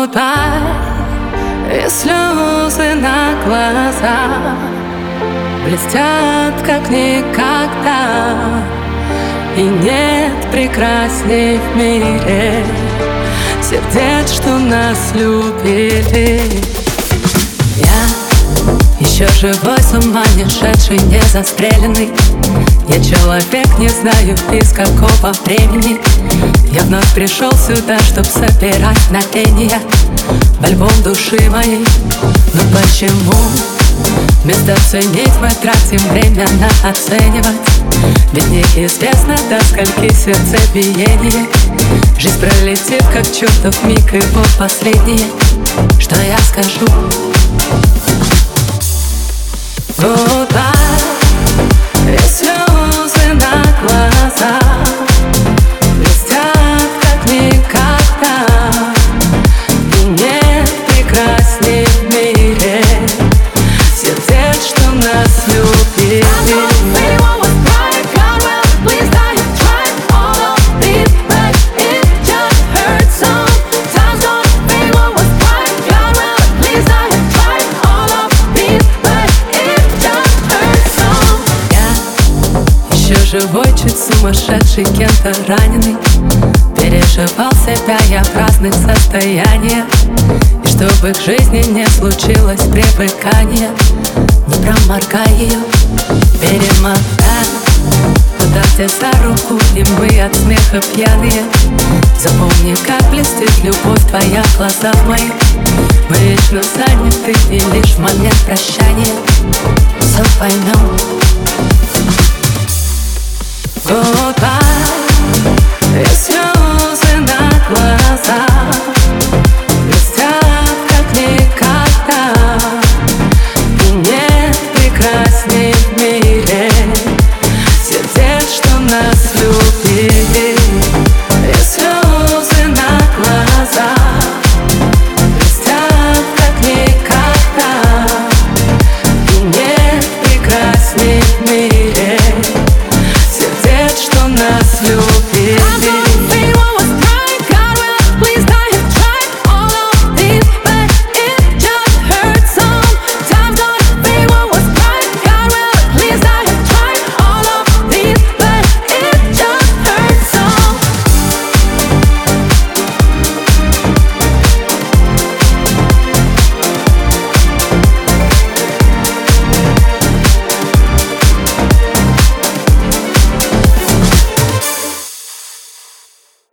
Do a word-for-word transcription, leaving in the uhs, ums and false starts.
Goodbye, и слезы на глазах блестят как никогда, и нет прекрасней в мире сердец, что нас любили. Я еще живой, с ума не шедший, не застреленный. Я человек, не знаю из какого времени. Я вновь пришел сюда, чтоб собирать мгновения в альбом души моей. Но почему вместо ценить мы тратим время на оценивать? Ведь неизвестно, до скольки сердцебиение. Жизнь пролетит, как чертов миг, и вот последнее, что я скажу. Goodbye, и слезы на глазах блестят как никогда, и нет прекрасней в мире сердец, что нас любили. Живой, чуть сумасшедший, кем-то раненый, переживал себя я в разных состояниях. И чтобы к жизни не случилось привыкания, не проморгай ее, перемотай туда, где за руку, и мы от смеха пьяные. Запомни, как блестит любовь твоя в глазах моих. Мы вечно заняты, и лишь в момент прощания все поймем. Goodbye,